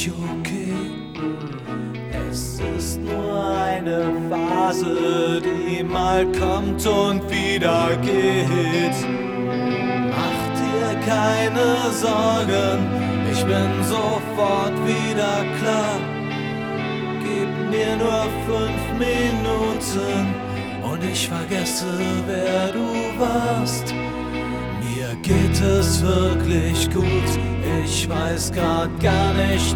ich okay. Es ist nur eine Phase, die mal kommt und wieder geht. Mach dir keine Sorgen, ich bin sofort wieder klar. Gib mir nur 5 Minuten und ich vergesse, wer du warst. Mir geht es wirklich gut, ich weiß grad gar nicht,